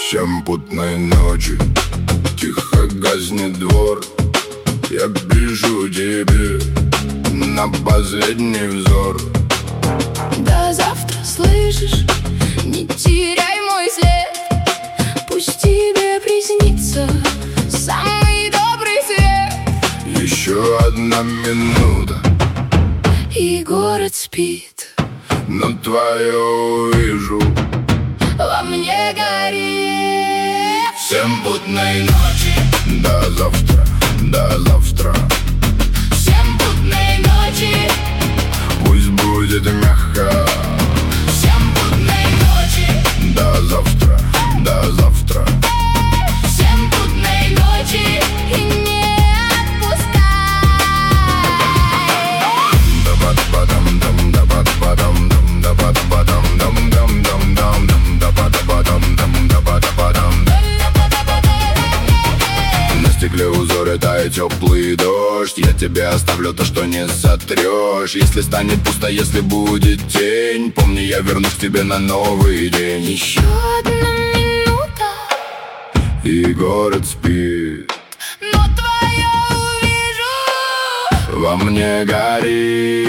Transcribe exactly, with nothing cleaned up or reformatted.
Семь путной ночи, тихо гаснет двор. Я пишу тебе на последний взор. До завтра, слышишь? Не теряй мой след. Пусть тебе приснится самый добрый свет. Еще одна минута, и город спит, но твою увижу во мне горит. Семь путной ночи, до завтра, до завтра. Семь путной ночи, пусть будет мягко. семь путной ночи, до завтра, до завтра. семь путной ночи, и не отпускай. Да-ба-да-ба-дам-дам, да-ба-да-ба-дам-дам, да-ба-да-ба-дам-дам-дам-дам-дам, да-ба-да-ба-дам, да-ба-да-ба-дам. На стекле узоры тает теплый дождь. Я тебе оставлю то, что не сотрешь. Если станет пусто, если будет тень, помни, я вернусь к тебе на новый день. Еще одна минута, и город спит, но твое увижу во мне горит.